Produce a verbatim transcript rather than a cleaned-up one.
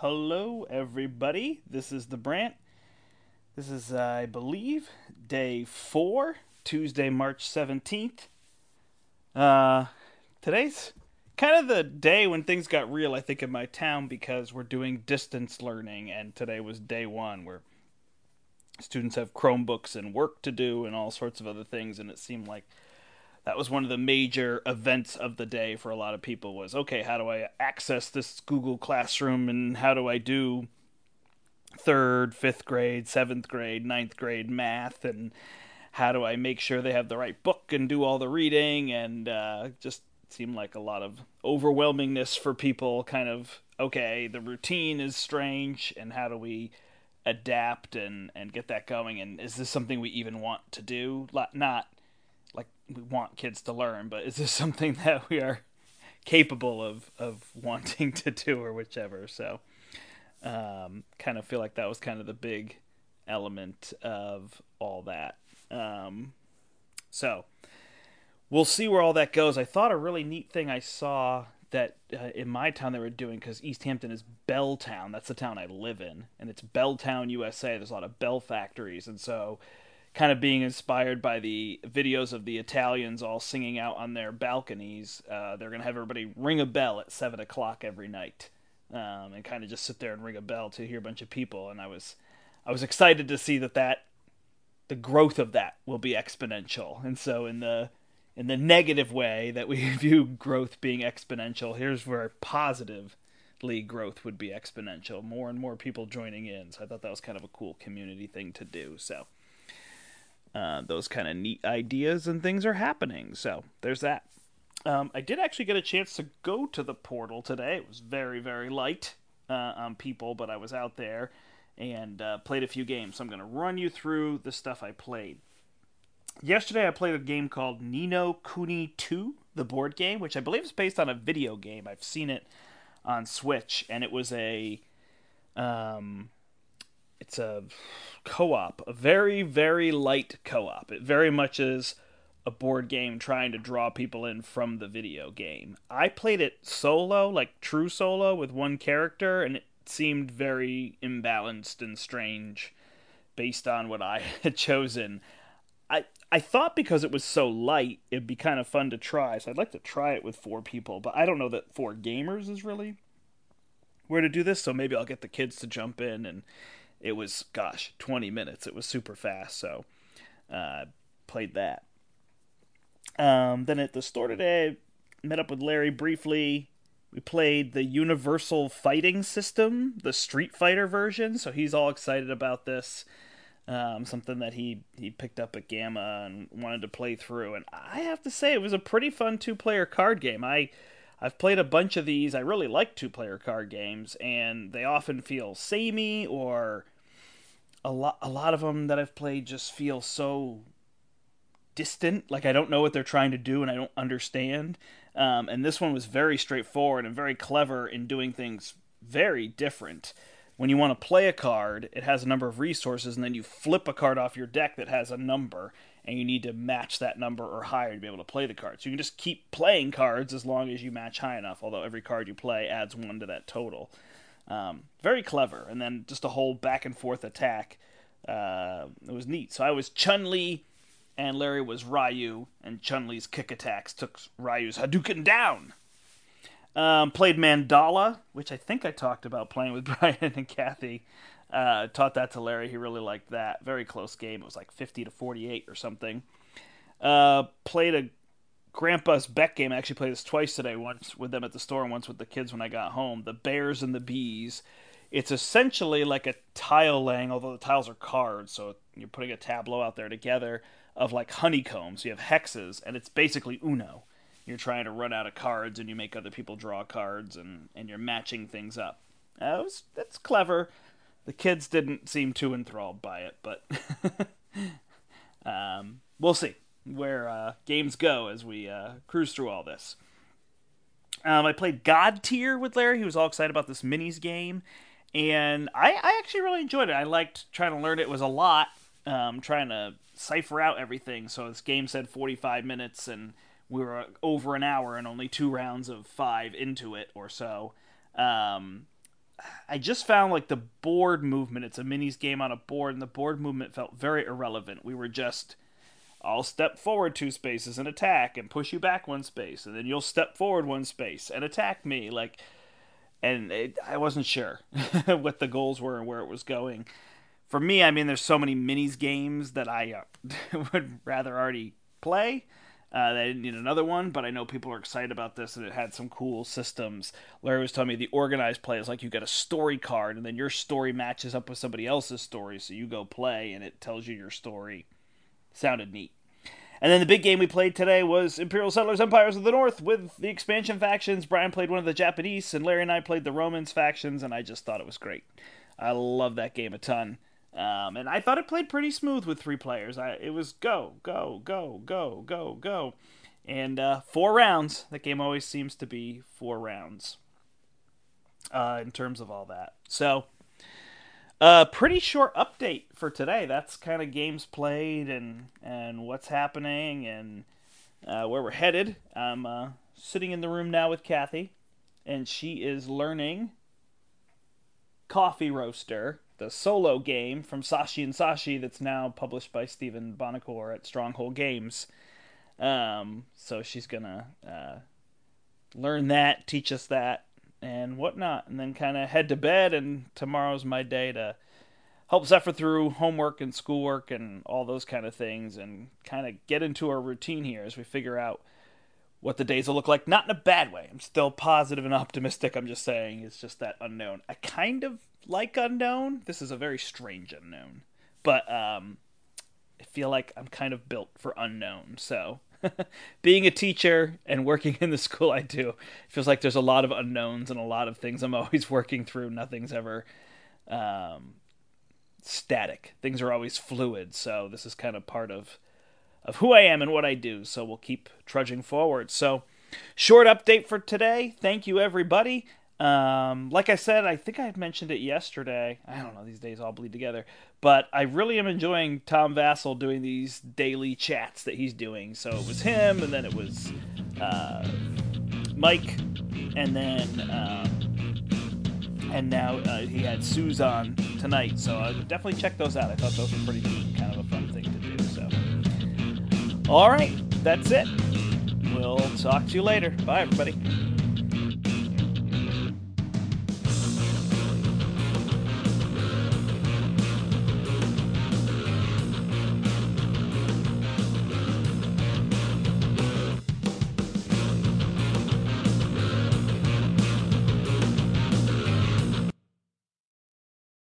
Hello, everybody. This is the Brant. This is, uh, I believe, day four, Tuesday, March seventeenth. Uh, today's kind of the day when things got real, I think, in my town because we're doing distance learning, and today was day one where students have Chromebooks and work to do and all sorts of other things, and it seemed like that was one of the major events of the day for a lot of people was, okay, how do I access this Google Classroom and how do I do third, fifth grade, seventh grade, ninth grade math, and how do I make sure they have the right book and do all the reading, and uh, just seemed like a lot of overwhelmingness for people, kind of, okay, the routine is strange, and how do we adapt and, and get that going, and is this something we even want to do? Not like we want kids to learn, but is this something that we are capable of, of wanting to do or whichever? So um, kind of feel like that was kind of the big element of all that. Um, so we'll see where all that goes. I thought a really neat thing I saw that uh, in my town they were doing, because East Hampton is Belltown. That's the town I live in, and it's Belltown, U S A. There's a lot of bell factories, and so kind of being inspired by the videos of the Italians all singing out on their balconies, uh, they're going to have everybody ring a bell at seven o'clock every night, um, and kind of just sit there and ring a bell to hear a bunch of people. And I was, I was excited to see that that the growth of that will be exponential. And so in the in the negative way that we view growth being exponential, here's where positively growth would be exponential. More and more people joining in. So I thought that was kind of a cool community thing to do. So Uh, those kind of neat ideas and things are happening. So there's that. Um, I did actually get a chance to go to the portal today. It was very, very light uh, on people, but I was out there and uh, played a few games. So I'm going to run you through the stuff I played. Yesterday I played a game called Ni no Kuni two, the board game, which I believe is based on a video game. I've seen it on Switch, and it was a... Um, It's a co-op, a very, very light co-op. It very much is a board game trying to draw people in from the video game. I played it solo, like true solo, with one character, and it seemed very imbalanced and strange based on what I had chosen. I, I thought because it was so light, it'd be kind of fun to try, so I'd like to try it with four people, but I don't know that four gamers is really where to do this, so maybe I'll get the kids to jump in. And it was, gosh, twenty minutes. It was super fast, so uh, played that. Um, then at the store today, met up with Larry briefly. We played the Universal Fighting System, the Street Fighter version, so he's all excited about this. Um, something that he, he picked up at Gamma and wanted to play through. And I have to say, it was a pretty fun two-player card game. I... I've played a bunch of these. I really like two-player card games, and they often feel samey, or a lot a lot of them that I've played just feel so distant, like I don't know what they're trying to do and I don't understand. Um, and this one was very straightforward and very clever in doing things very different. When you want to play a card, it has a number of resources, and then you flip a card off your deck that has a number, and you need to match that number or higher to be able to play the card. So you can just keep playing cards as long as you match high enough, although every card you play adds one to that total. Um, very clever, and then just a whole back and forth attack. Uh, it was neat. So I was Chun-Li, and Larry was Ryu, and Chun-Li's kick attacks took Ryu's Hadouken down. Um, played Mandala, which I think I talked about playing with Brian and Kathy. Uh, taught that to Larry. He really liked that. Very close game. It was like fifty to forty-eight or something. Uh, played a Grandpa's Beck game. I actually played this twice today. Once with them at the store and once with the kids when I got home. The Bears and the Bees. It's essentially like a tile laying, although the tiles are cards. So you're putting a tableau out there together of like honeycombs. You have hexes, and it's basically Uno. You're trying to run out of cards, and you make other people draw cards, and, and you're matching things up. Uh, it was, that's clever. The kids didn't seem too enthralled by it, but um, we'll see where uh, games go as we uh, cruise through all this. Um, I played God Tier with Larry. He was all excited about this minis game, and I, I actually really enjoyed it. I liked trying to learn it. It was a lot, um, trying to cipher out everything. So this game said forty-five minutes, and we were over an hour and only two rounds of five into it or so. Um, I just found like the board movement. It's a minis game on a board, and the board movement felt very irrelevant. We were just, I'll step forward two spaces and attack, and push you back one space, and then you'll step forward one space and attack me. Like, and it, I wasn't sure what the goals were and where it was going. For me, I mean, there's so many minis games that I uh, would rather already play. Uh, they didn't need another one, but I know people are excited about this, and it had some cool systems. Larry was telling me the organized play is like you get a story card, and then your story matches up with somebody else's story, so you go play, and it tells you your story. Sounded neat. And then the big game we played today was Imperial Settlers Empires of the North with the expansion factions. Brian played one of the Japanese, and Larry and I played the Romans factions, and I just thought it was great. I love that game a ton. Um, and I thought it played pretty smooth with three players. I, it was go, go, go, go, go, go. And uh, four rounds. That game always seems to be four rounds uh, in terms of all that. So, uh, pretty short update for today. That's kind of games played and, and what's happening and uh, where we're headed. I'm uh, sitting in the room now with Kathy, and she is learning Coffee Roaster, the solo game from Sashi and Sashi that's now published by Stephen Bonacore at Stronghold Games. Um, so she's gonna uh, learn that, teach us that, and whatnot, and then kind of head to bed, and tomorrow's my day to help Zephyr through homework and schoolwork and all those kind of things, and kind of get into our routine here as we figure out what the days will look like. Not in a bad way. I'm still positive and optimistic. I'm just saying it's just that unknown. I kind of like unknown. This is a very strange unknown. But um, I feel like I'm kind of built for unknown. So being a teacher and working in the school I do, it feels like there's a lot of unknowns and a lot of things I'm always working through. Nothing's ever um, static. Things are always fluid. So this is kind of part of of who I am and what I do, so we'll keep trudging forward. So, short update for today. Thank you, everybody. Um, like I said, I think I mentioned it yesterday. I don't know, these days all bleed together. But I really am enjoying Tom Vassell doing these daily chats that he's doing. So it was him, and then it was uh, Mike, and then um, and now uh, he had Suze on tonight. So I would definitely check those out. I thought those were pretty neat, kind of a fun thing to do. So. All right, that's it. We'll talk to you later. Bye, everybody.